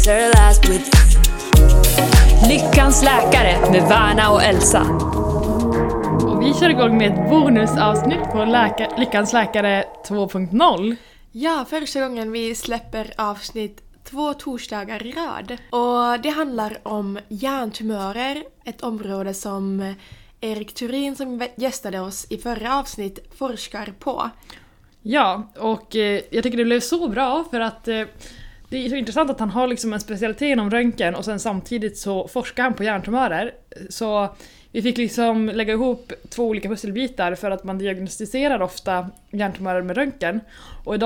is her last with Lyckans läkare med Värna och Elsa. Och vi kör igång med ett bonusavsnitt på Lyckans läkare 2.0. Ja, första gången vi släpper avsnitt 2 torsdagar i rad. Och det handlar om hjärntumörer, ett område som Erik Turin som gästade oss i förra avsnitt forskar på. Ja, och jag tycker det blev så bra för att det är så intressant att han har liksom en specialitet inom röntgen och sen samtidigt så forskar han på hjärntumörer. Så vi fick liksom lägga ihop 2 olika pusselbitar för att man diagnostiserar ofta hjärntumörer med röntgen. Och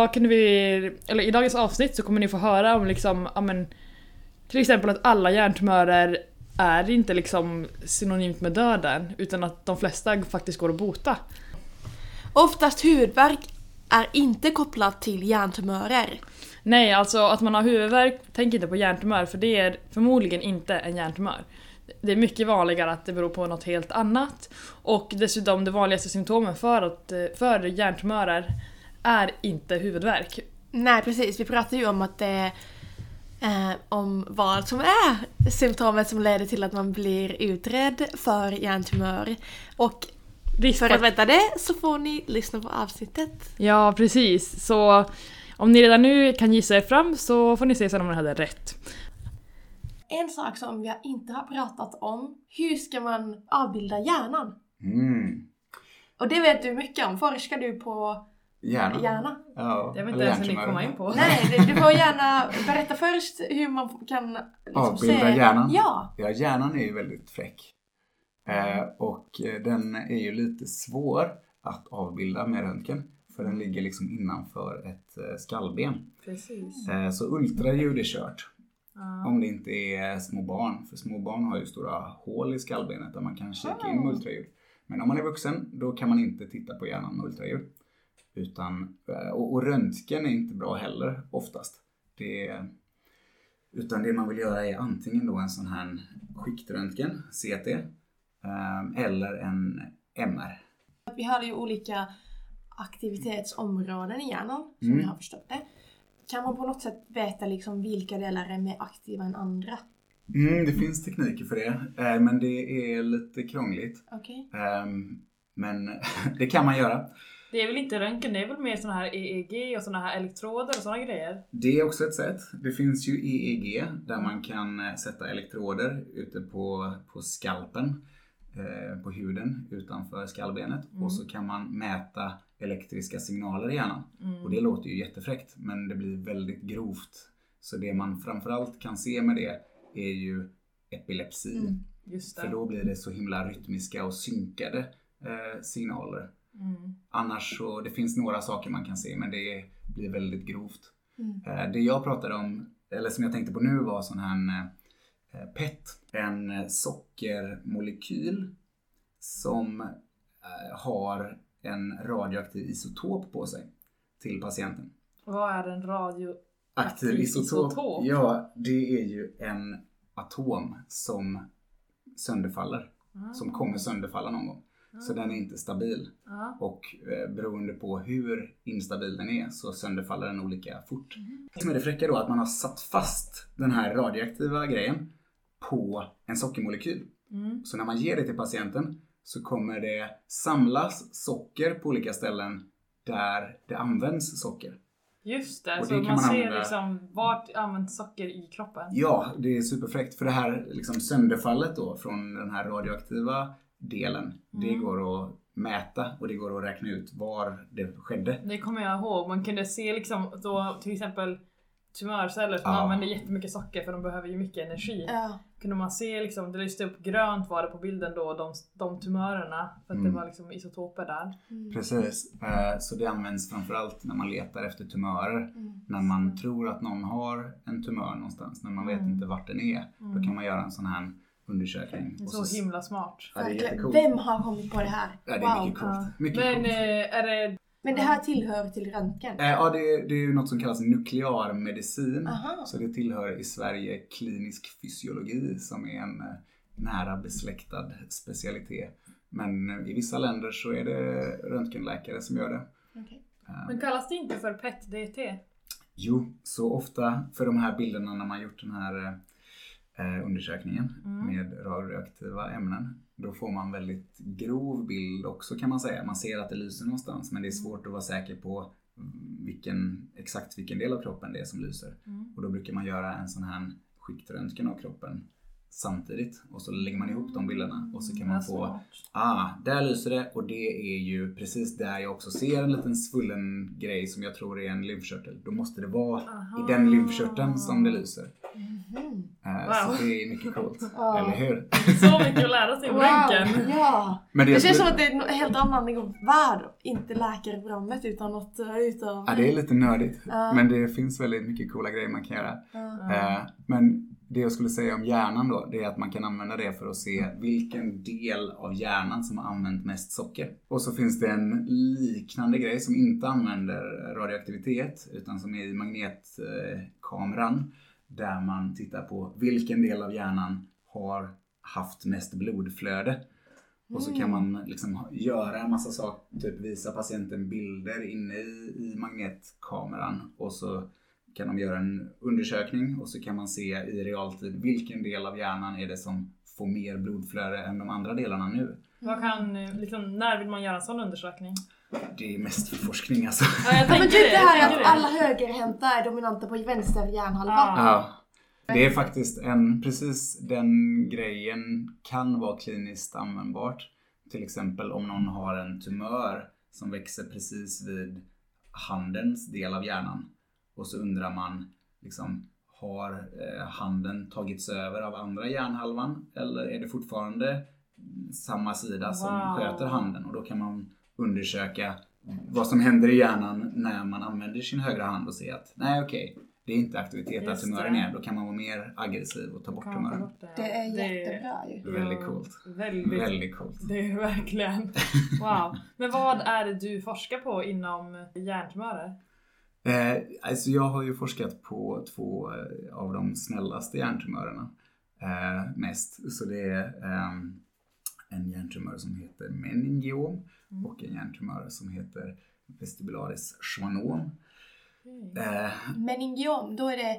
i dagens avsnitt så kommer ni få höra om liksom, till exempel att alla hjärntumörer är inte liksom synonymt med döden utan att de flesta faktiskt går att bota. Oftast huvudvärk är inte kopplat till hjärntumörer. Nej, alltså att man har huvudvärk, tänk inte på hjärntumör för det är förmodligen inte en hjärntumör. Det är mycket vanligare att det beror på något helt annat. Och dessutom det vanligaste symptomen för hjärntumörer är inte huvudvärk. Nej, precis. Vi pratar ju om att det om vad som är symptomet som leder till att man blir utredd för hjärntumör. Och för att veta det så får ni lyssna på avsnittet. Ja, precis. Så om ni redan nu kan gissa er fram så får ni se sen om ni hade rätt. En sak som vi inte har pratat om, hur ska man avbilda hjärnan? Och det vet du mycket om. Forskar du på hjärna? Ja, det vet inte ens ni komma in på. Nej, du får gärna berätta först hur man kan liksom avbilda hjärnan. Ja, hjärnan är ju väldigt fräck. Och den är ju lite svår att avbilda med röntgen. För den ligger liksom innanför ett skallben. Precis. Så ultraljud är kört. Om det inte är små barn. För små barn har ju stora hål i skallbenet där man kan kika in med ultraljud. Men om man är vuxen då kan man inte titta på hjärnan med ultraljud. Och röntgen är inte bra heller oftast. Utan det man vill göra är antingen då en sån här skiktröntgen, CT, eller en MR. Vi har ju olika aktivitetsområden i hjärnan som jag har förstått det. Kan man på något sätt veta liksom vilka delar är mer aktiva än andra? Det finns tekniker för det, men det är lite krångligt. Okay. Men det kan man göra. Det är väl inte röntgen, det är väl mer såna här EEG och såna här elektroder och såna grejer? Det är också ett sätt. Det finns ju EEG där man kan sätta elektroder ute på skalpen, på huden utanför skallbenet. Och så kan man mäta elektriska signaler i hjärnan. Och det låter ju jättefräckt, men det blir väldigt grovt. Så det man framförallt kan se med det är ju epilepsi. Just det. För då blir det så himla rytmiska och synkade signaler. Annars så, det finns några saker man kan se, men det blir väldigt grovt. Det jag pratade om, eller som jag tänkte på nu, var sån här PET. En sockermolekyl som har en radioaktiv isotop på sig till patienten. Vad är en radioaktiv isotop? Ja, det är ju en atom som sönderfaller. Som kommer sönderfalla någon gång. Så den är inte stabil. Och beroende på hur instabil den är så sönderfaller den olika fort. Det som är det fräcka då att man har satt fast den här radioaktiva grejen på en sockermolekyl. Så när man ger det till patienten så kommer det samlas socker på olika ställen där det används socker. Just det, och så det man ser liksom vart används socker i kroppen. Ja, det är superfräckt. För det här liksom sönderfallet då från den här radioaktiva delen, det går att mäta och det går att räkna ut var det skedde. Det kommer jag ihåg. Man kunde se liksom då till exempel tumörceller som använder jättemycket socker för de behöver ju mycket energi. Kunde man se liksom, det lyste upp grönt var det på bilden då, de tumörerna, för att det var liksom isotoper där. Precis, så det används framförallt när man letar efter tumörer. När man tror att någon har en tumör någonstans, när man vet inte vart den är. Då kan man göra en sån här undersökning. Så himla smart. Ja, det är jättecoolt. Vem har kommit på det här? Ja, det är mycket coolt. Mycket Men coolt. är det... Men det här tillhör till röntgen? Ja, det är ju något som kallas nuklearmedicin. Så det tillhör i Sverige klinisk fysiologi som är en nära besläktad specialitet. Men i vissa länder så är det röntgenläkare som gör det. Okay. Men kallas det inte för PET-DT? Jo, så ofta för de här bilderna när man gjort den här undersökningen med radioaktiva ämnen, då får man väldigt grov bild också kan man säga. Man ser att det lyser någonstans, men det är svårt att vara säker på exakt vilken del av kroppen det är som lyser. Och då brukar man göra en sån här skiktröntgen av kroppen samtidigt, och så lägger man ihop de bilderna och så kan man få där lyser det, och det är ju precis där jag också ser en liten svullen grej som jag tror är en lymfkörtel. Då måste det vara i den lymfkörteln som det lyser. Så det är mycket coolt, eller hur? Så mycket att lära sig om röntgen. Ja. Men det känns som att det är en helt annan värld, inte läkarprogrammet utan något utav... Ja, det är lite nördigt, men det finns väldigt mycket coola grejer man kan göra. Men det jag skulle säga om hjärnan då, det är att man kan använda det för att se vilken del av hjärnan som har använt mest socker. Och så finns det en liknande grej som inte använder radioaktivitet utan som är i magnetkameran, där man tittar på vilken del av hjärnan har haft mest blodflöde. Och så kan man liksom göra en massa saker, typ visa patienten bilder inne i magnetkameran, och så kan de göra en undersökning och så kan man se i realtid vilken del av hjärnan är det som får mer blodflöde än de andra delarna nu. När vill man göra en sån undersökning? Det är mest för forskning alltså. Men typ det här att alla högerhänta är dominanta på vänster hjärnhalva. Ja. Det är faktiskt precis den grejen kan vara kliniskt användbart. Till exempel om någon har en tumör som växer precis vid handens del av hjärnan. Och så undrar man, liksom, har handen tagits över av andra hjärnhalvan? Eller är det fortfarande samma sida som sköter handen? Och då kan man undersöka vad som händer i hjärnan när man använder sin högra hand och se att det är inte aktivitet där tumören är. Då kan man vara mer aggressiv och ta bort tumören. Det är jättebra ju. Väldigt coolt. Väldigt coolt. Det är verkligen. Wow. Men vad är det du forskar på inom hjärntumörer? Alltså jag har ju forskat på 2 av de snällaste hjärntumörerna mest. Så det är en hjärntumör som heter meningiom och en hjärntumör som heter vestibularis schwannom. Meningiom, då är det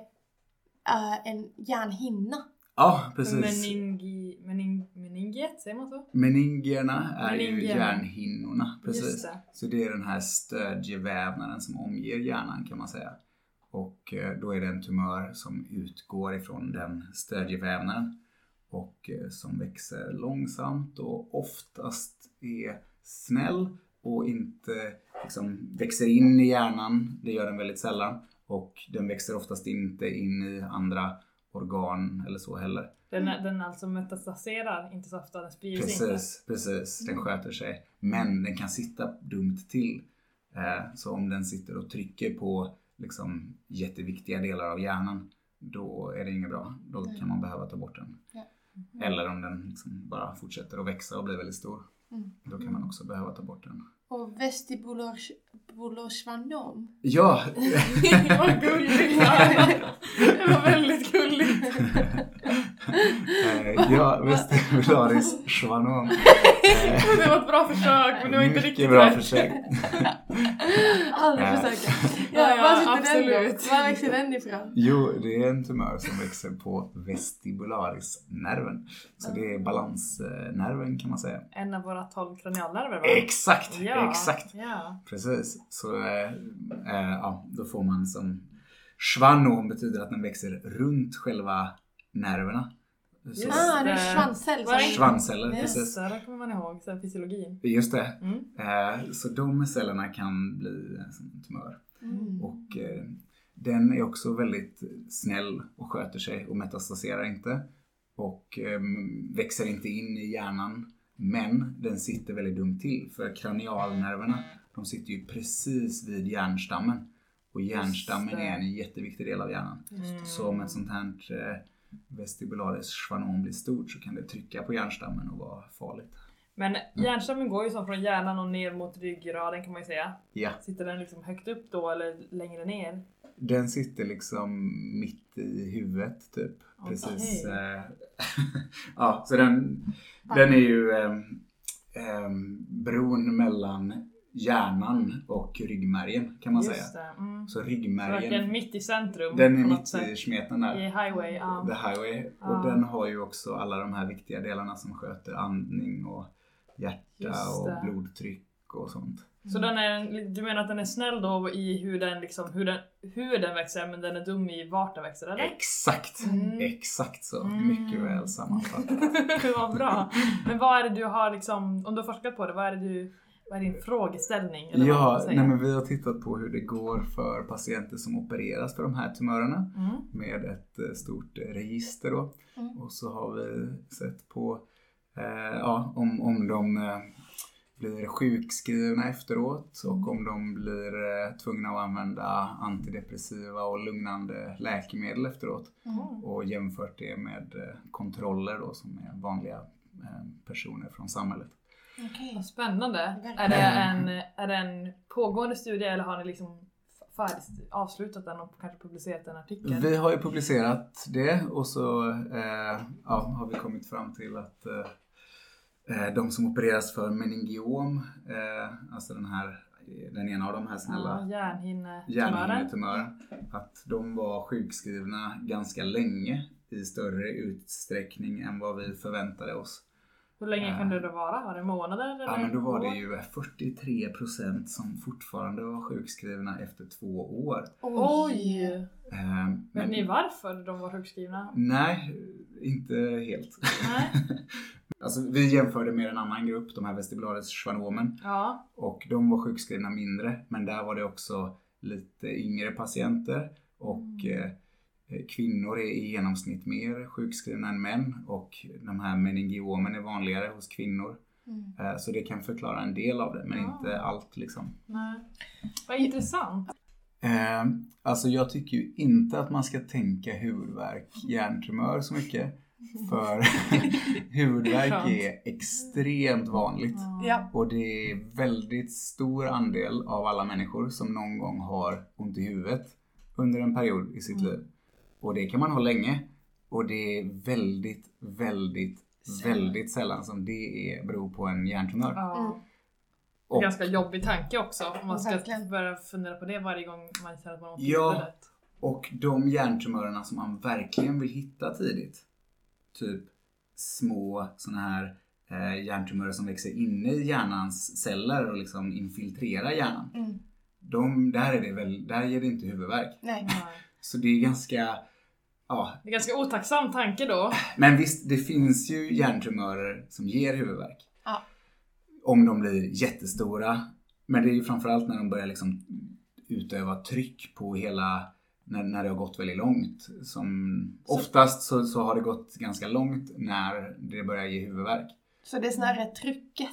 en hjärnhinna. Ja, precis. Meningiet, säger man så? Meningierna är ju hjärnhinnorna, precis. Så det är den här stödjevävnaden som omger hjärnan kan man säga. Och då är det en tumör som utgår ifrån den stödjevävnaden och som växer långsamt och oftast är snäll och inte liksom växer in i hjärnan. Det gör den väldigt sällan, och den växer oftast inte in i andra organ eller så heller. Den alltså metastaserar inte så ofta, den sprider sig inte. Precis, den sköter sig. Men den kan sitta dumt till. Så om den sitter och trycker på liksom jätteviktiga delar av hjärnan, då är det inget bra. Då kan man behöva ta bort den. Eller om den liksom bara fortsätter att växa och bli väldigt stor. Då kan man också behöva ta bort den. Och vestibular schwannom. Ja! Vad gulligt! Det var väldigt gulligt. Ja, vestibularis schwannom. Det var ett bra försök, men det var inte riktigt mycket bra försök. Aldrig försöka. Absolut. Var växer den ifrån? Jo, det är en tumör som växer på vestibularisnerven. Så det är balansnerven kan man säga. En av våra 12 kranialnerver, va? Exakt, ja. exakt. Ja. Precis. Så då får man som schwannom betyder att den växer runt själva nerverna. Det är svansceller. Svansceller, precis. Det kommer man ihåg, sen fysiologin. Just det. Så de cellerna kan bli en tumör. Och den är också väldigt snäll och sköter sig och metastaserar inte. Och växer inte in i hjärnan. Men den sitter väldigt dumt till. För kranialnerverna, de sitter ju precis vid hjärnstammen. Och hjärnstammen är en jätteviktig del av hjärnan. Så om ett sånt här vestibularis schwannom blir stort så kan det trycka på hjärnstammen och vara farligt. Men hjärnstammen går ju som från hjärnan och ner mot ryggraden kan man ju säga. Ja. Sitter den liksom högt upp då eller längre ner? Den sitter liksom mitt i huvudet typ. Okay. Precis. Ja, så den är ju bron mellan hjärnan och ryggmärgen kan man Just säga. det. Mm. Så ryggmärgen. Så den mitt i centrum. Den är på något mitt sätt. i smeten där. I highway. The highway. Och den har ju också alla de här viktiga delarna som sköter andning och hjärta och blodtryck och sånt. Så du menar att den är snäll då i hur den växer, men den är dum i vart den växer, eller? Exakt! Exakt så. Mycket väl sammanfattat. Det var bra. Men vad är det du har liksom, om du har forskat på det, vad är din frågeställning? Eller men vi har tittat på hur det går för patienter som opereras för de här tumörerna med ett stort register då. Och så har vi sett på om de blir sjukskrivna efteråt och om de blir tvungna att använda antidepressiva och lugnande läkemedel efteråt. Och jämfört det med kontroller då som är vanliga personer från samhället. Okay. Spännande. Är det en pågående studie eller har ni liksom avslutat den och kanske publicerat en artikel? Vi har ju publicerat det och så har vi kommit fram till att de som opereras för meningiom, alltså den ena av de här snälla hjärnhinnetumören, att de var sjukskrivna ganska länge i större utsträckning än vad vi förväntade oss. Hur länge kan det då vara? Var det månader? Eller? Ja, men då var det ju 43% som fortfarande var sjukskrivna efter 2 år. Oj! Vet ni varför de var sjukskrivna? Nej, inte helt. Nej. Alltså, vi jämförde med en annan grupp, de här vestibularis schwannomen. Ja. Och de var sjukskrivna mindre, men där var det också lite yngre patienter. Och kvinnor är i genomsnitt mer sjukskrivna än män. Och de här meningiomen är vanligare hos kvinnor. Så det kan förklara en del av det, men inte allt liksom. Nej. Vad intressant. Alltså jag tycker ju inte att man ska tänka huvudvärk, hjärntumör så mycket. För huvudvärk är extremt vanligt. Och det är väldigt stor andel av alla människor som någon gång har ont i huvudet under en period i sitt liv. Och det kan man ha länge. Och det är väldigt, väldigt, väldigt sällan som det beror på en hjärntumör. Det är ganska jobbig tanke också. Om man ska börja fundera på det varje gång man känner att man har ont i huvudet. Och de hjärntumörerna som man verkligen vill hitta tidigt, typ små såna här hjärntumörer som växer inne i hjärnans celler och liksom infiltrerar hjärnan. Där ger det inte huvudvärk. Nej. Så det är ganska... Det är ganska otacksam tanke då. Men visst, det finns ju hjärntumörer som ger huvudvärk. Ja. Om de blir jättestora. Men det är ju framförallt när de börjar liksom utöva tryck på hela... När det har gått väldigt långt. Oftast så har det gått ganska långt när det börjar ge huvudvärk. Så det är snarare trycket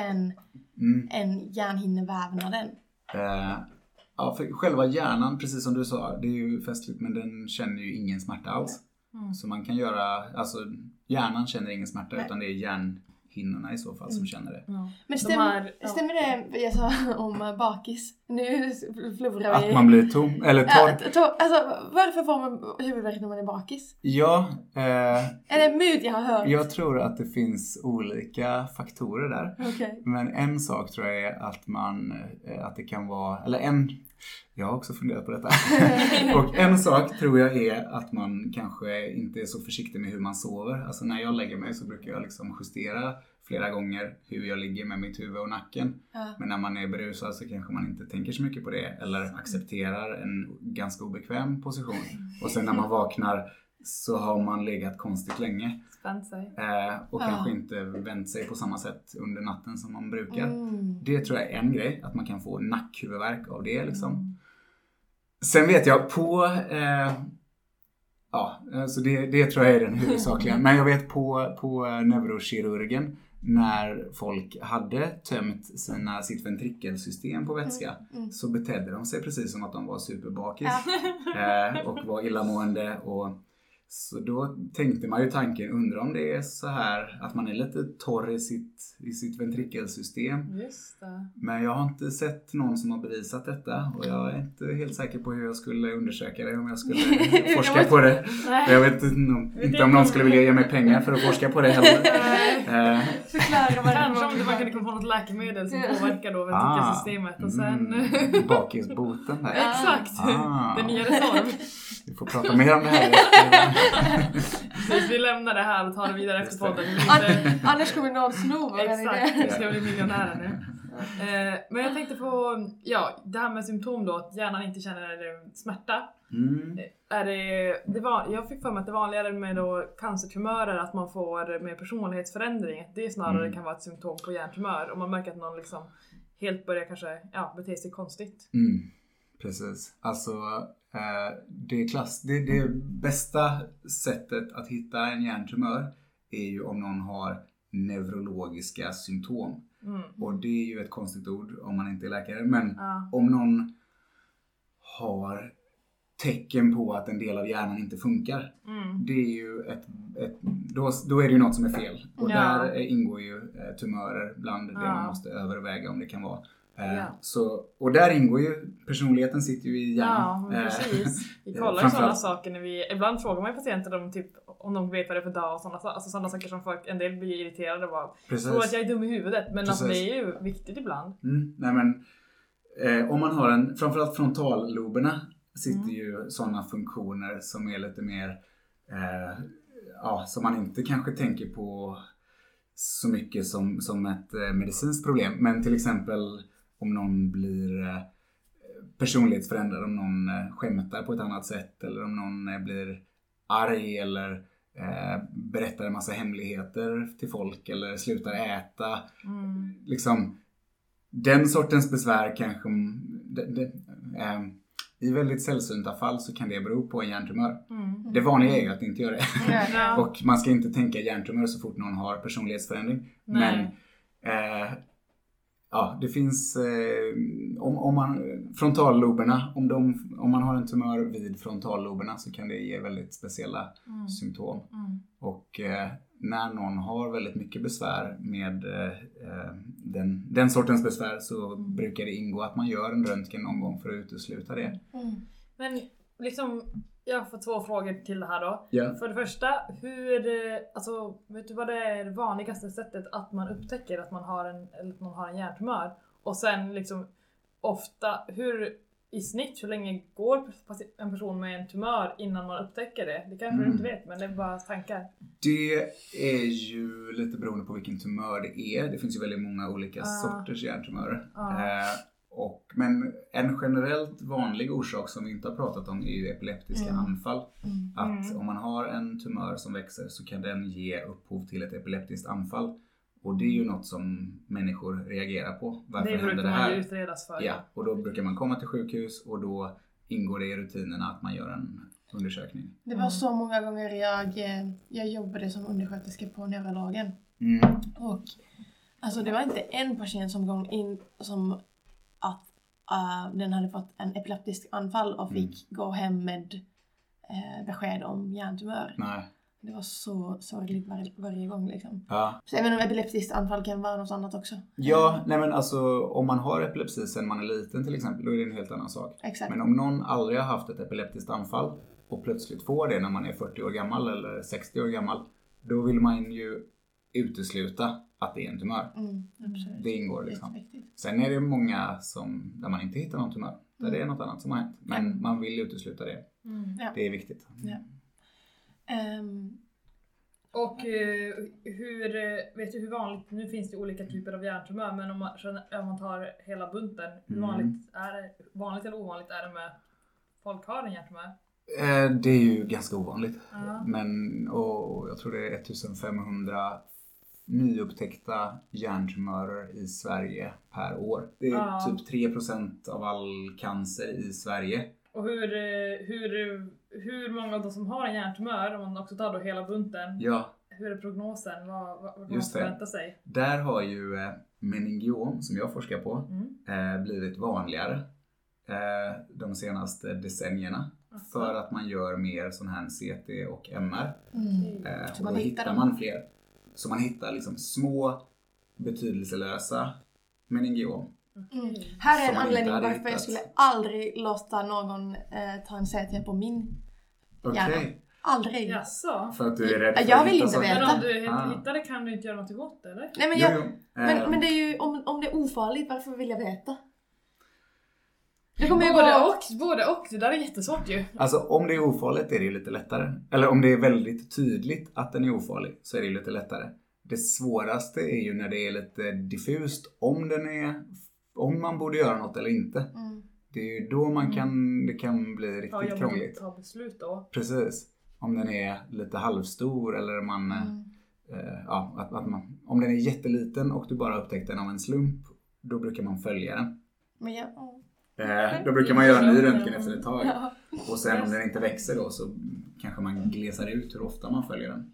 än hjärnhinnevävnaden? För själva hjärnan, precis som du sa, det är ju festligt, men den känner ju ingen smärta alls. Så man kan hjärnan känner ingen smärta utan det är hjärnhinnorna i så fall som känner det. Men stämmer det jag sa om bakis? Nu förlorar vi... Att man blir tom eller torr. Alltså, varför får man huvudvärk när man är bakis? Ja. Är det myt jag har hört? Jag tror att det finns olika faktorer där. Okay. Men en sak tror jag är att det kan vara... Jag har också funderat på detta. Och en sak tror jag är att man kanske inte är så försiktig med hur man sover. Alltså när jag lägger mig så brukar jag liksom justera flera gånger hur jag ligger med mitt huvud och nacken. Men när man är berusad så kanske man inte tänker så mycket på det. Eller accepterar en ganska obekväm position. Och sen när man vaknar så har man legat konstigt länge. Spänt sig. Och kanske inte vänt sig på samma sätt under natten som man brukar. Det tror jag är en grej. Att man kan få nackhuvudvärk av det liksom. Sen vet jag på... så det tror jag är den huvudsakligen. Men jag vet på neurokirurgen när folk hade tömt sitt ventrikelsystem på vätska så betedde de sig precis som att de var superbakis och var illamående och Så då tänkte man ju tanken, undrar om det är så här att man är lite torr i sitt ventrikelsystem. Just det. Men jag har inte sett någon som har bevisat detta och jag är inte helt säker på hur jag skulle undersöka det, om jag skulle forska på det. Jag vet inte om någon skulle vilja ge mig pengar för att forska på det heller. Kanske om man kunde få något läkemedel som påverkar då ventrikelsystemet och sen... bakisboten där. Exakt, den nya reform. Vi får prata mer om det här. Vi lämnar det här och tar det vidare efter podden. Annars kommer någon sno. Exakt, vi ska bli miljonärer nu. Men jag tänkte på det här med symptom då, att hjärnan inte känner smärta. Jag fick för mig att det är vanligare med då cancertumörer att man får med personlighetsförändring. Det snarare kan vara ett symptom på hjärntumör. Om man märker att någon liksom helt börjar kanske bete sig konstigt. Precis. Alltså det bästa sättet att hitta en hjärntumör är ju om någon har neurologiska symptom. Och det är ju ett konstigt ord om man inte är läkare. Men om någon har tecken på att en del av hjärnan inte funkar. Det är ju då är det ju något som är fel. Och där ingår ju tumörer bland det man måste överväga om det kan vara. Och där ingår ju, personligheten sitter ju i hjärnan. Ja, precis. Vi kollar ju sådana saker när ibland frågar man ju patienter om de vet vad det är för dag och sådana saker som folk, en del blir irriterade av. Tror att jag är dum i huvudet, men alltså, det är ju viktigt ibland. Nej men, om man har framförallt frontalloberna sitter ju sådana funktioner som är lite mer, som man inte kanske tänker på så mycket som ett medicinskt problem. Men till exempel om någon blir personlighetsförändrad, om någon skämtar på ett annat sätt eller om någon blir arg eller berättar en massa hemligheter till folk eller slutar äta. Liksom, den sortens besvär kanske i väldigt sällsynta fall så kan det bero på en hjärntumör. Det vanliga är ju att det inte gör det. Och man ska inte tänka hjärntumör så fort någon har personlighetsförändring. Men det finns om man frontalloberna, om man har en tumör vid frontalloberna så kan det ge väldigt speciella symptom. Och när någon har väldigt mycket besvär med den sortens besvär så brukar det ingå att man gör en röntgen någon gång för att utesluta det. Men liksom, jag får 2 frågor till det här då. För det första, vet du vad det är det vanligaste sättet att man upptäcker att man har en hjärntumör? Och sen liksom ofta, hur länge går en person med en tumör innan man upptäcker det? Det kanske du inte vet, men det är bara tankar. Det är ju lite beroende på vilken tumör det är. Det finns ju väldigt många olika sorters hjärntumörer. Men en generellt vanlig orsak som vi inte har pratat om är ju epileptiska anfall. Att om man har en tumör som växer så kan den ge upphov till ett epileptiskt anfall. Och det är ju något som människor reagerar på. Varför det händer brukar det här? man ju utredas för. Ja, och då brukar man komma till sjukhus och då ingår det i rutinerna att man gör en undersökning. Det var så många gånger jag jobbade som undersköterska på neurologen. Och alltså det var inte en patient som gång in som att den hade fått en epileptisk anfall och fick gå hem med besked om hjärntumör. Nej. Det var så sorgligt varje gång liksom. Ja. Så även om epileptiskt anfall kan vara något annat också. Ja, nej men alltså om man har epilepsi sen man är liten till exempel, då är det en helt annan sak. Exakt. Men om någon aldrig har haft ett epileptiskt anfall och plötsligt får det när man är 40 år gammal eller 60 år gammal, då vill man ju utesluta att det är en tumör. Det ingår liksom. Sen är det många där man inte hittar någon tumör. Där det är något annat som har hänt. Men man vill utesluta det. Det är viktigt. Ja. Och vet du hur vanligt, nu finns det olika typer av hjärntumör, men om man tar hela bunten, hur vanligt eller ovanligt är det med folk har en hjärntumör? Det är ju ganska ovanligt. Och jag tror det är 1500 nyupptäckta hjärntumörer i Sverige per år. Det är typ 3% av all cancer i Sverige. Och hur många av de som har en hjärntumör, om man också tar då hela bunten, hur är prognosen? Vad kan man förvänta sig? Där har ju meningiom, som jag forskar på, blivit vanligare de senaste decennierna. för att man gör mer sån här CT och MR. Så Och då hittar man fler. Så man hittar liksom små betydelselösa meningiom. Här är en Som man inte anledning hade varför jag hittat. skulle aldrig låta någon ta en CT på min hjärna. Okej. Aldrig. Jaså? För att du är rädd för Jag att vill hitta inte saker. veta. Men om du hittar det kan du inte göra något åt det, eller? Nej, men, Jo. men det är ju om det är ofarligt, varför vill jag veta? Det kommer ju Både och, det där är jättesvårt ju. Alltså om det är ofarligt är det ju lite lättare. Eller om det är väldigt tydligt att den är ofarlig så är det ju lite lättare. Det svåraste är ju när det är lite diffust om man borde göra något eller inte. Det är ju då det kan bli riktigt krångligt. Ta beslut då. Precis. Om den är lite halvstor eller om den är jätteliten och du bara upptäckte den av en slump, då brukar man följa den. Men Då brukar man göra en ny röntgen efter ett tag. Och sen om den inte växer då så kanske man glesar ut hur ofta man följer den.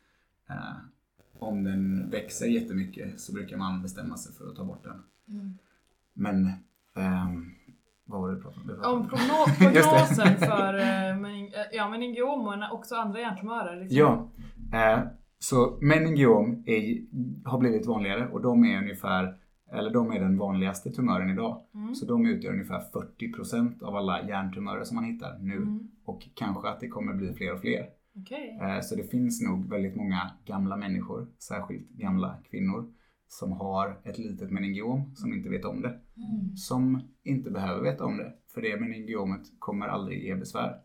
Om den växer jättemycket så brukar man bestämma sig för att ta bort den. Men vad var det du pratade om? Om prognosen för meningiom och också andra hjärntumörer. Liksom. Ja, så meningiom har blivit vanligare och de är den vanligaste tumören idag. Så de utgör ungefär 40% av alla hjärntumörer som man hittar nu. Och kanske att det kommer bli fler och fler. Okay. Så det finns nog väldigt många gamla människor, särskilt gamla kvinnor, som har ett litet meningiom som inte vet om det. Som inte behöver veta om det, för det meningiomet kommer aldrig ge besvär.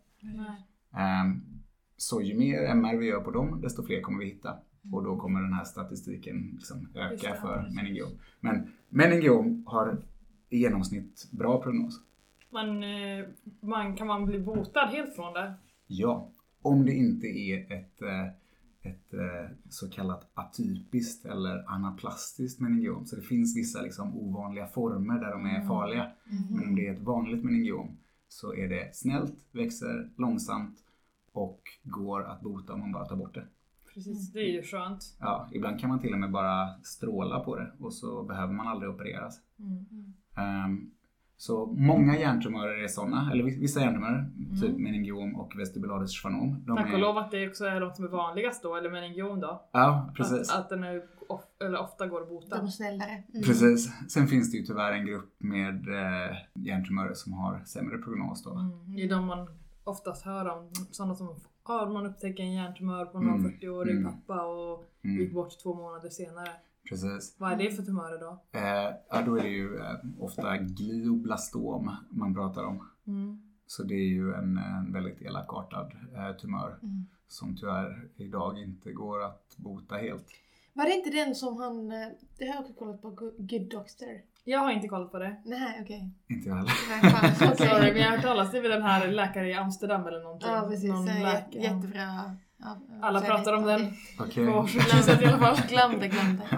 Så ju mer MR vi gör på dem, desto fler kommer vi hitta. Och då kommer den här statistiken liksom öka för meningiom. Men meningiom har i genomsnitt bra prognos. Kan man bli botad helt från det? Ja, om det inte är ett så kallat atypiskt eller anaplastiskt meningiom. Så det finns vissa liksom ovanliga former där de är farliga. Men om det är ett vanligt meningiom så är det snällt, växer långsamt och går att bota om man bara tar bort det. Precis, det är ju skönt. Ja, ibland kan man till och med bara stråla på det och så behöver man aldrig opereras. Så många hjärntumörer är sådana, eller vissa hjärntumörer, typ meningiom och vestibuläris schwannom. Tack och lov att det också är de som är vanligast då, eller meningiom då. Ja, precis. Att den är ofta går att bota. De är snällare. Precis. Sen finns det ju tyvärr en grupp med hjärntumörer som har sämre prognos då. Det är de man oftast hör om, sådana som man upptäcker en hjärntumör på någon 40-årig pappa och gick bort 2 månader senare. Precis. Vad är det för tumörer då? Då är det ju ofta glioblastom man pratar om. Så det är ju en väldigt elakartad tumör som tyvärr idag inte går att bota helt. Var det inte den som det har jag också kollat på Good Doctor? Jag har inte kollat på det. Nej, okej. Inte jag heller. Sorry, men jag har hört talas om den här läkare i Amsterdam eller någonting. Ja, precis. Någon Jättebra. Alla pratar om den. Okej. På sjukhuset i alla fall. Glömde.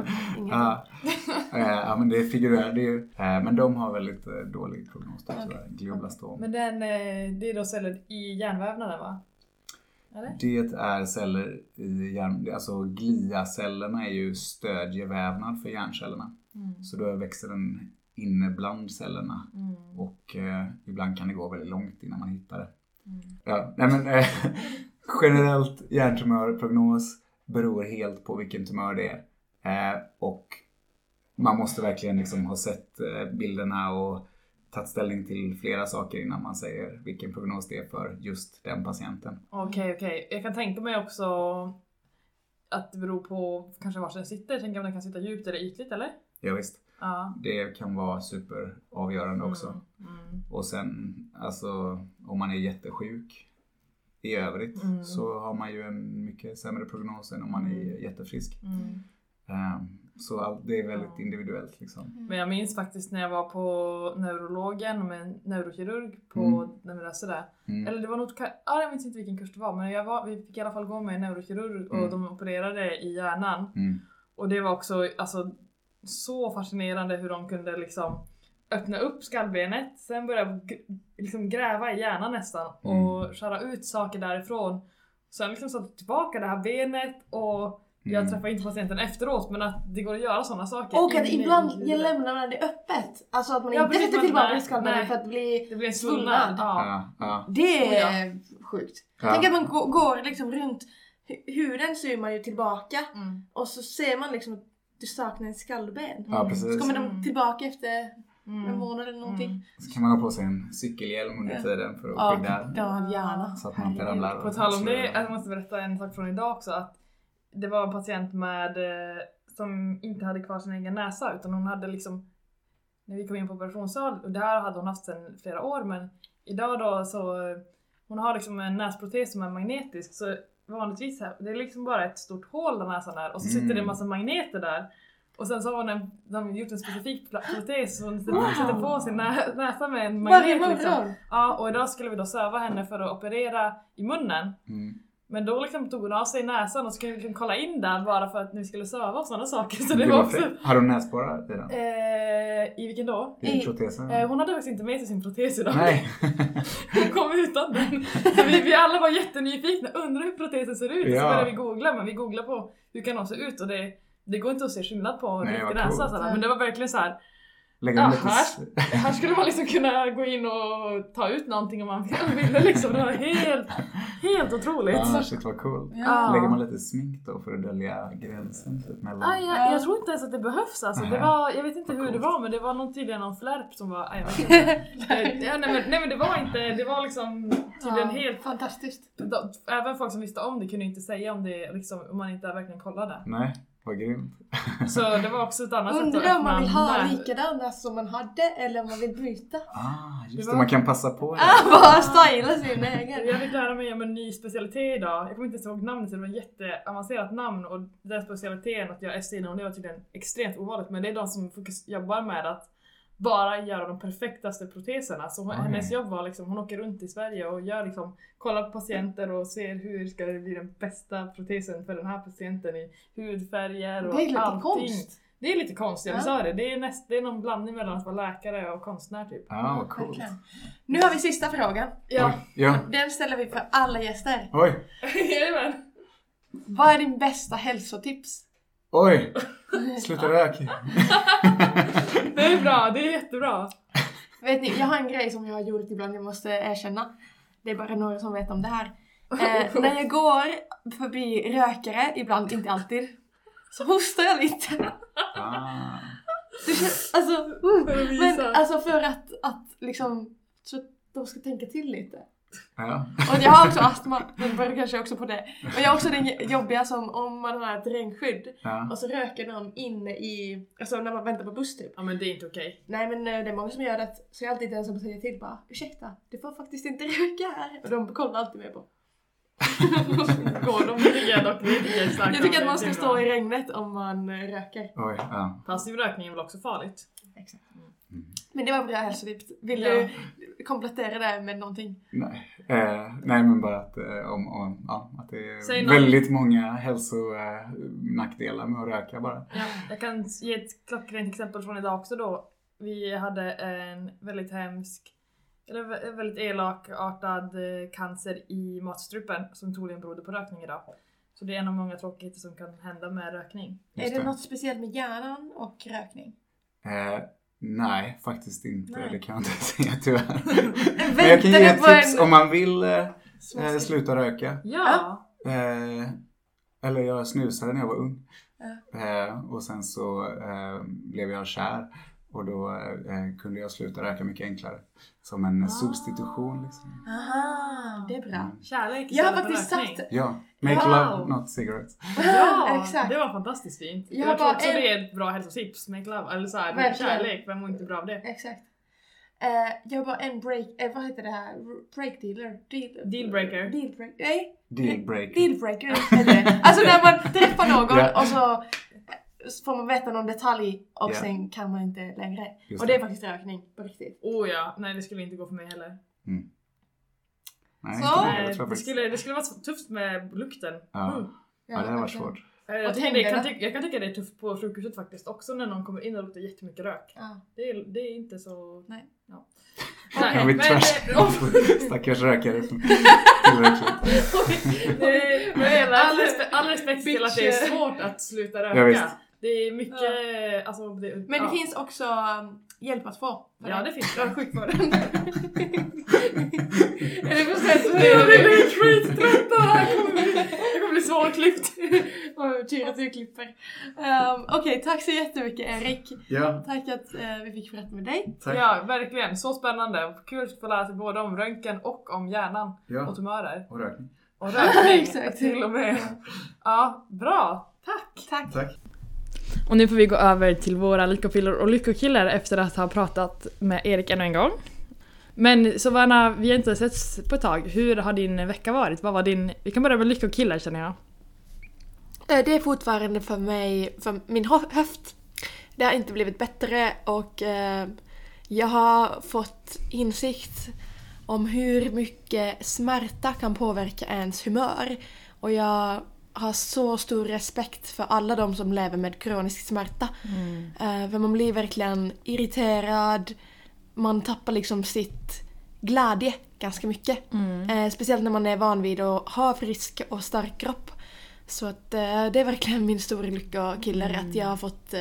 Ja, men det figurerar det ju. Men de har väldigt dålig prognos då, tyvärr. Glioblastom. Men det är då celler i hjärnvävnaden, va? Eller? Det är celler i alltså gliacellerna är ju stödjevävnad för hjärncellerna. Så då växer den inne bland cellerna. Och ibland kan det gå väldigt långt innan man hittar det. Ja, nej men generellt hjärntumörprognos beror helt på vilken tumör det är. Och man måste verkligen liksom ha sett bilderna och tagit ställning till flera saker innan man säger vilken prognos det är för just den patienten. Okej. Jag kan tänka mig också att det beror på kanske var den sitter. Jag tänker om den kan sitta djupt eller ytligt, eller? Ja, visst. Ja. Det kan vara superavgörande också. Och sen, alltså, om man är jättesjuk i övrigt så har man ju en mycket sämre prognos än om man är jättefrisk. Så det är väldigt individuellt liksom. Men jag minns faktiskt när jag var på neurologen med en neurokirurg på när vi läste det. Eller det var något, jag minns inte vilken kurs det var, men vi fick i alla fall gå med en neurokirurg och de opererade i hjärnan. Och det var också alltså så fascinerande hur de kunde liksom öppna upp skallbenet, sen börja liksom gräva i hjärnan nästan och skära ut saker därifrån. Sen liksom så tillbaka det här benet och Jag träffar inte patienten efteråt, men att det går att göra sådana saker. Och att ibland jag lämnar det öppet. Alltså att man inte sätter tillbaka skalpen för att det blir en svullnad. Ja. Det är sjukt. Tänk att man går liksom runt huden, så är man ju tillbaka. Och så ser man liksom att du saknar en skallben. Ja, precis. Så kommer de tillbaka efter en månad eller någonting. Så kan man ha på sig en cykelhjälm under tiden för att skydda. Ja, gärna. Så att man inte ramlar. På tal om det, jag måste berätta en sak från idag också. Att det var en patient med som inte hade kvar sin egen näsa, utan hon hade liksom, när vi kom in på operationssal, och det här hade hon haft sedan flera år, men idag då så hon har liksom en näsprotes som är magnetisk, så vanligtvis här, det är liksom bara ett stort hål där näsan är, och så sitter det en massa magneter där. Och sen så har de gjort en specifik protes, så hon sätter på sin näsa med en magnet liksom. Ja, och idag skulle vi då söva henne för att operera i munnen. Men då liksom tog hon av sig näsan och skulle liksom kolla in där bara för att vi skulle söva och sådana saker. Så det var också... Har hon näsborrar i den? I vilken då? I protesen? Hon hade faktiskt inte med sig sin protes idag. Nej. Hon kom utan den. Så vi alla var jättenyfikna. Undrar hur protesen ser ut. Så började vi googla. Men vi googlade på hur kan de se ut. Och det går inte att se skillnad på riktig näsa. Men det var verkligen så här. Här skulle man liksom kunna gå in och ta ut någonting om man ville liksom. Det var helt otroligt. Ja, shit vad coolt. Lägger man lite smink då för att dölja gränsen typ mellan? Jag tror inte ens att det behövs alltså. Det var, jag vet inte hur det var, men det var tydligen någon flärp som var, jag vet inte. Nej men det var inte, det var liksom tydligen helt fantastiskt. Även folk som visste om det kunde inte säga om det liksom, om man inte verkligen kollade. Nej. Vad grymt. Så det var också ett annat sätt. Undrar om man vill ha likadana som man hade eller om man vill byta. Just det, man kan passa på det. Bara styla sin egen. Jag fick lära mig om en ny specialitet idag. Jag kommer inte ihåg namnet, det var ett jätteavancerat namn. Och den specialiteten att jag är inom det var tydligen extremt ovanligt. Men det är de som jobbar med att bara göra de perfektaste proteserna. Så hennes jobb var liksom, hon åker runt i Sverige och gör liksom, kollar på patienter och ser hur ska det bli den bästa protesen för den här patienten i hudfärger och allting. Det är lite konst. Det är lite konst, jag sa det. Det är någon blandning mellan att vara läkare och konstnär typ. Ja, vad coolt. Okay. Nu har vi sista frågan. Ja. Den ställer vi för alla gäster. Oj. Vad är din bästa hälsotips? Oj, sluta rök. Det är bra, det är jättebra. Vet ni, jag har en grej som jag har gjort ibland, jag måste erkänna. Det är bara några som vet om det här. När jag går förbi rökare, ibland inte alltid, så hostar jag lite. Alltså för att liksom, så att de ska tänka till lite. Ja. Och jag har också astma, men börjar kanske också på det. Och jag har också den jobbiga som om man har ett regnskydd och så röker de inne i, alltså när man väntar på buss typ. Ja men det är inte okej. Nej men det är många som gör det, så jag är alltid den som säger till bara, ursäkta, du får faktiskt inte röka här. Och de kollar alltid med på. Går de med och jag tycker att man ska stå i regnet om man röker. Oj, ja. Passiv rökning är väl också farligt. Exakt. Men det var bra hälsotips. Vill du komplettera det med någonting? Nej men bara att, att det är väldigt många hälsonackdelar med att röka bara. Ja, jag kan ge ett klockrent exempel från idag också då. Vi hade en väldigt väldigt elakartad cancer i matstrupen som troligen berodde på rökning idag. Så det är en av många tråkigheter som kan hända med rökning. Är det något speciellt med hjärnan och rökning? Nej, faktiskt inte. Nej. Det kan jag inte säga tyvärr. Men jag kan ge ett tips om man vill sluta röka. Ja. Eller jag snusade när jag var ung. Och sen så blev jag kär. Och då kunde jag sluta röka mycket enklare. Som en substitution liksom. Aha, det är bra. Kärlek. Jag har faktiskt sagt det. Ja, make love, not cigarettes. Ja, exakt. Det var fantastiskt fint. Jag tror också det är ett bra hälsotips. Make love, eller så här, kärlek, vem mår inte bra av det? Exakt. Jag har bara en vad heter det här? Break dealer? Dealbreaker. Nej? Dealbreaker. Dealbreaker heter det. Alltså när man träffar någon och så får man veta någon detalj och sen kan man inte längre. Och det är faktiskt rökning på riktigt. Ja, nej det skulle inte gå för mig heller. Nej, det skulle vara tufft med lukten. Ja, det har varit svårt. Jag kan tycka det är tufft på sjukhuset faktiskt. Också när någon kommer in och luktar jättemycket rök. Ja. Det är inte så... Nej. Ja. Jag vill stackars rökare som all respekt till att det är svårt att sluta röka. Ja, det är mycket... Alltså, Men det finns också hjälp att få. Ja, det finns. Från sjukvården. Är det för sätt? Jag blir skittrötta här. Det kommer bli svårklippt. Tur att du klipper. Okej, tack så jättemycket Erik. Ja. Tack att vi fick prata med dig. Tack. Ja, verkligen. Så spännande. Kul att få lära sig både om röntgen och om hjärnan. Ja. Och tumörer. Och rökning. Och rökning. Exakt. Till och med. Ja, bra. Tack. Och nu får vi gå över till våra lyckopiller och lyckokillar efter att ha pratat med Erik ännu en gång. Men så Vanna, vi har inte setts på ett tag. Hur har din vecka varit? Vad var din... Vi kan börja med lyckokillar känner jag. Det är fortfarande för mig, för min höft. Det har inte blivit bättre och jag har fått insikt om hur mycket smärta kan påverka ens humör. Och jag har så stor respekt för alla de som lever med kronisk smärta. För man blir verkligen irriterad. Man tappar liksom sitt glädje ganska mycket. Speciellt när man är van vid att ha frisk och stark kropp. Så att det är verkligen min stora lycka och killar att jag har fått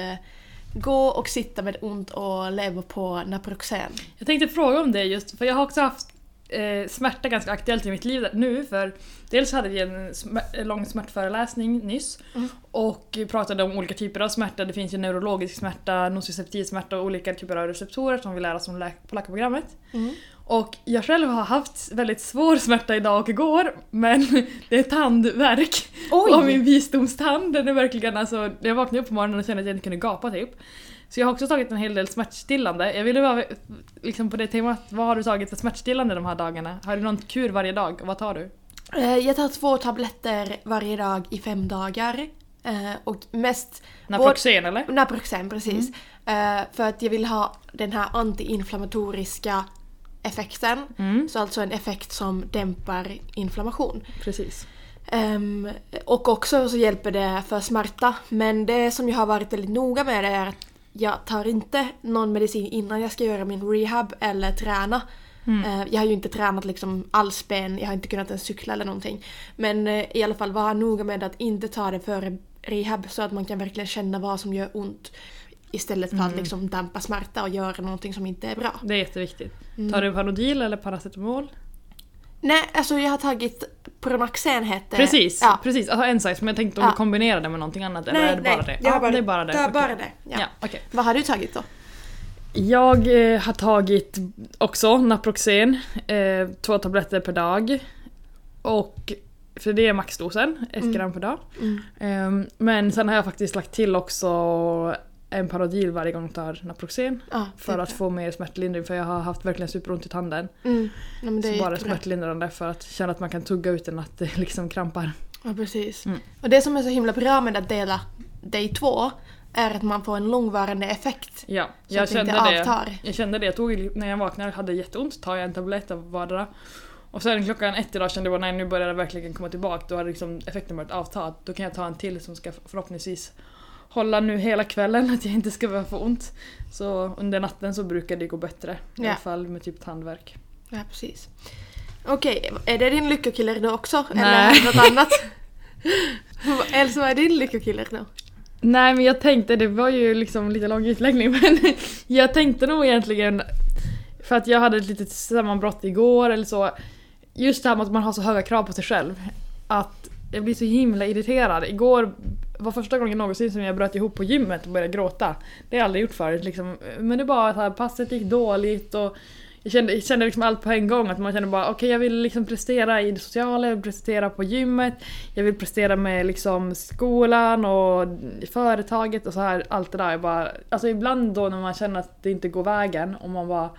gå och sitta med ont och leva på Naproxen. Jag tänkte fråga om det just, för jag har också haft smärta ganska aktuellt i mitt liv nu, för dels hade vi en lång smärtföreläsning nyss och pratade om olika typer av smärta. Det finns ju neurologisk smärta, nociceptiv smärta och olika typer av receptorer som vi lär oss om på läkarprogrammet. Och jag själv har haft väldigt svår smärta idag och igår, men det är tandvärk. Och min visdomstand, den är verkligen, alltså, jag vaknade upp på morgonen och kände att jag inte kunde gapa typ. Så jag har också tagit en hel del smärtstillande. Jag ville bara liksom på det temat, vad har du tagit för smärtstillande de här dagarna? Har du någon kur varje dag och vad tar du? Jag tar 2 tabletter varje dag i 5 dagar. Och mest... Naproxen eller? Naproxen, precis. För att jag vill ha den här antiinflammatoriska effekten. Så alltså en effekt som dämpar inflammation. Precis. Och också så hjälper det för smärta. Men det som jag har varit väldigt noga med är att jag tar inte någon medicin innan jag ska göra min rehab eller träna. Jag har ju inte tränat liksom alls ben, jag har inte kunnat ens cykla eller någonting. Men i alla fall vara noga med att inte ta det före rehab så att man kan verkligen känna vad som gör ont. Istället för att liksom dämpa smärta och göra någonting som inte är bra. Det är jätteviktigt. Tar du Panodil eller paracetamol? Nej, alltså jag har tagit Pronaxen heter. Precis, precis. Alltså Enzymes, men jag tänkte om du kombinerar det med någonting annat. Eller är det bara det? Det är bara det. Det är bara det. Ja, okay. Vad har du tagit då? Jag har tagit också Naproxen, 2 tabletter per dag. Och för det är maxdosen, 1 gram per dag. Men sen har jag faktiskt lagt till också en Panodil varje gång jag tar Naproxen. För att få mer smärtlindring, för jag har haft verkligen superont i tanden. Men det så bara smärtlindrande för att känna att man kan tugga utan att det liksom krampar. Ja, precis. Och det som är så himla bra med att dela day 2 är att man får en långvarande effekt. Ja, jag kände det. Jag tog, när jag vaknade och hade jätteont, tar jag en tablett av vardera. Och sen klockan 1 idag kände jag bara, nej, nu börjar det verkligen komma tillbaka. Då har liksom effekten börjat avta. Då kan jag ta en till som ska förhoppningsvis hålla nu hela kvällen, att jag inte ska behöva få ont. Så under natten så brukar det gå bättre. I alla fall med typ tandvärk. Ja, precis. Okej, är det din lyckokiller då också? Nej. Eller något annat? Eller så är din lyckokiller då? Nej, men jag tänkte, det var ju liksom lite lång utläggning, men jag tänkte nog egentligen, för att jag hade ett litet sammanbrott igår eller så, just det här med att man har så höga krav på sig själv, att jag blir så himla irriterad. Igår var första gången någonsin som jag bröt ihop på gymmet och började gråta. Det har jag aldrig gjort förut liksom. Men det bara att passet gick dåligt och jag kände liksom allt på en gång, att man kände bara okej, jag vill liksom prestera i det sociala, jag vill prestera på gymmet, jag vill prestera med liksom skolan och företaget och så här, allt det där. Jag bara, alltså ibland då när man känner att det inte går vägen och man bara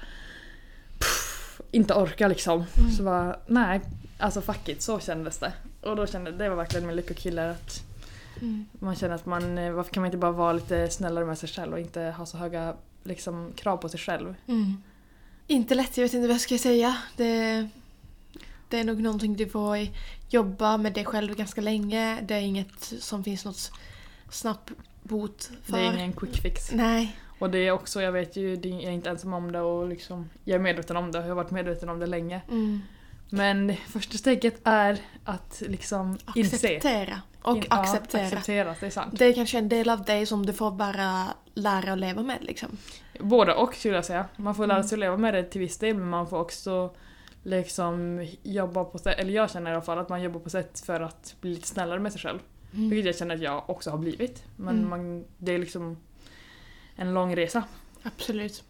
inte orkar liksom, så bara nej, alltså fuck it, så kändes det. Och då kände det var verkligen min lyckokiller att man känner att man, varför kan man inte bara vara lite snällare med sig själv och inte ha så höga liksom krav på sig själv. Inte lätt, jag vet inte vad jag ska säga. det är nog någonting du får jobba med dig själv ganska länge. Det är inget som finns något snabbt bot för. Det är ingen quick fix. Nej. Och det är också, jag vet ju, jag är inte ensam om det och liksom, jag är medveten om det. Jag har varit medveten om det länge. Men första steget är att liksom acceptera. Acceptera. Det är sant. Det är kanske en del av dig som du får bara lära att leva med liksom. Både och skulle jag säga. Man får lära sig att leva med det till viss del, men man får också liksom jobba på sätt, eller jag känner i alla fall att man jobbar på sätt för att bli lite snällare med sig själv. Vilket jag känner att jag också har blivit. Men det är liksom en lång resa. Absolut.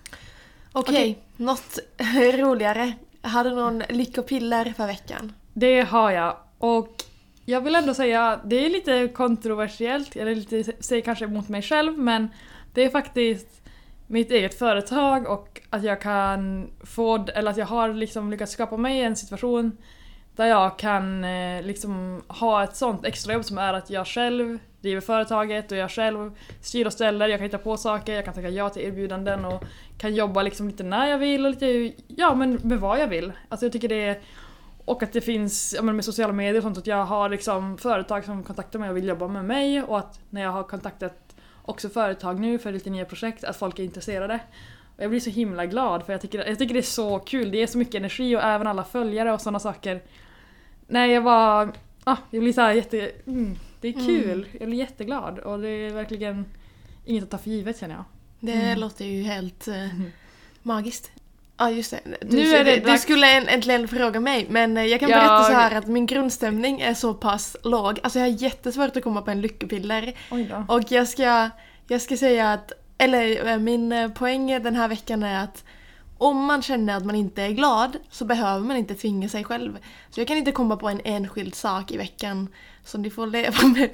Okej. Något roligare. Har du någon lyckopiller för veckan? Det har jag. Och jag vill ändå säga, det är lite kontroversiellt, eller lite, säger kanske emot mig själv, men det är faktiskt mitt eget företag och att jag kan få, eller att jag har liksom lyckats skapa mig en situation där jag kan liksom ha ett sånt extrajobb som är att jag själv driver företaget och jag själv styr och ställer, jag kan hitta på saker, jag kan tacka ja till erbjudanden och kan jobba liksom lite när jag vill och lite, ja men med vad jag vill. Alltså jag tycker det är, och att det finns, ja men med sociala medier och sånt, att jag har liksom företag som kontaktar mig och vill jobba med mig, och att när jag har kontaktat också företag nu för lite nya projekt, att folk är intresserade. Och jag blir så himla glad för jag tycker det är så kul, det är så mycket energi och även alla följare och sådana saker. Nej, jag blir så här det är kul, jag blir jätteglad och det är verkligen inget att ta för givet känner jag. Det låter ju helt magiskt. Ja, just det. Du skulle äntligen fråga mig, men jag kan berätta så här att min grundstämning är så pass låg. Alltså jag har jättesvårt att komma på en lyckopiller. Och jag ska säga att, eller min poäng den här veckan är att om man känner att man inte är glad så behöver man inte tvinga sig själv. Så jag kan inte komma på en enskild sak i veckan som ni får leva med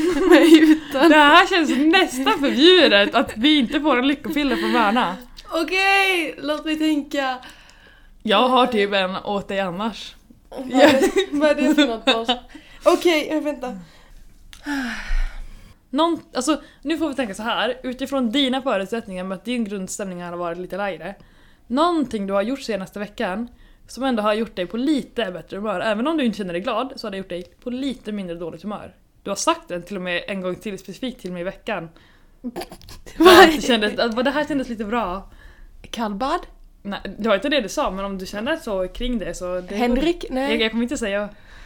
utan. Det här känns nästan förbjudet att vi inte får en lyckopiller på Värna. Okej, låt mig tänka. Jag har typ en åt dig annars. Vad är det för något? Okej, vänta. Alltså, nu får vi tänka så här. Utifrån dina förutsättningar med att din grundstämning har varit lite lägre. Någonting du har gjort senaste veckan som ändå har gjort dig på lite bättre humör. Även om du inte känner dig glad så har det gjort dig på lite mindre dåligt humör. Du har sagt den till och med en gång till specifikt till mig i veckan. Det här kändes lite bra. Kallbad? Nej, det var inte det du sa, men om du känner så kring det så... Henrik? Nej. Jag kommer inte säga...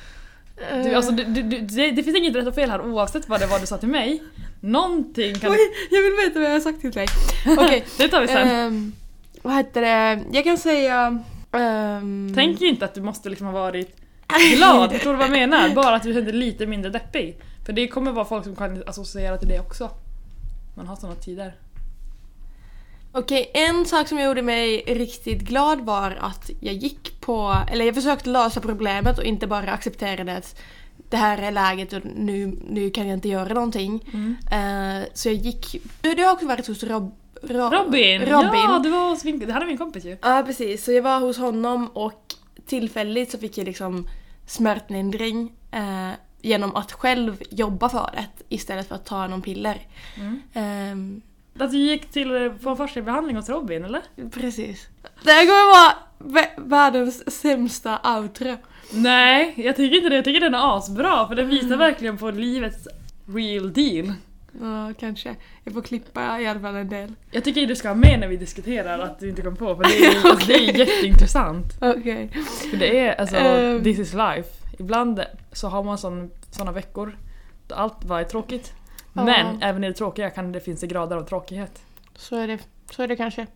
det finns inget rätt och fel här oavsett vad det var du sa till mig. Någonting kan... Oj, jag vill veta vad jag har sagt till dig. Okej. Det tar vi sen. Vad heter det? Jag kan säga... Tänk inte att du måste liksom ha varit glad. Jag tror du vad jag menar. Bara att du kände lite mindre deppig. För det kommer vara folk som kan associera till det också. Man har sådana tider. Okej, en sak som gjorde mig riktigt glad var att jag försökte lösa problemet och inte bara accepterade att det här är läget och nu kan jag inte göra någonting. Så jag gick... Du har också varit hos Robin. Ja, det hade min kompis ju. Ja, precis. Så jag var hos honom och tillfälligt så fick jag liksom smärtlindring genom att själv jobba för det istället för att ta någon piller. Att du gick på en första behandling hos Robin, eller? Precis. Det här kommer vara världens sämsta outro. Nej, jag tycker inte det. Jag tycker den är asbra, för den visar verkligen på livets real deal. Ja, kanske. Jag får klippa i alla fall en del. Jag tycker du ska ha med när vi diskuterar att du inte kom på, för det är jätteintressant. Okej. För det är, alltså, this is life. Ibland så har man såna veckor då allt var tråkigt. Men även i det tråkiga kan det finnas grader av tråkighet. Så är det kanske.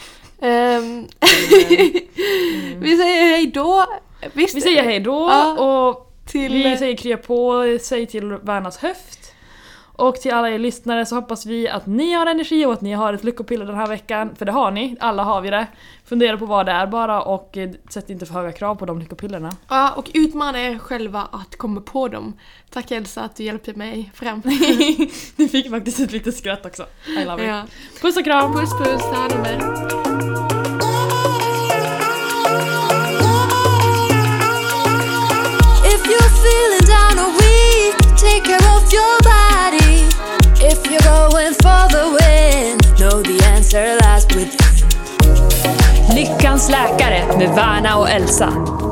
Vi säger hej då. Vi säger hej då och vi säger krya på, säg till Värnas höft. Och till alla er lyssnare så hoppas vi att ni har energi och att ni har ett lyckopiller den här veckan. För det har ni, alla har vi det. Fundera på vad det är bara och sätt inte för höga krav på de lyckopillerna. Ja, och utmana er själva att komma på dem. Tack Elsa att du hjälpte mig fram. Du fick faktiskt ett litet skratt också. I love it. Ja. Puss och kram. Puss, ta hand om er. If you're feeling down or weak, take care of your body. If you're going for the win, know the answer lies with Lyckans läkare med Värna och Elsa.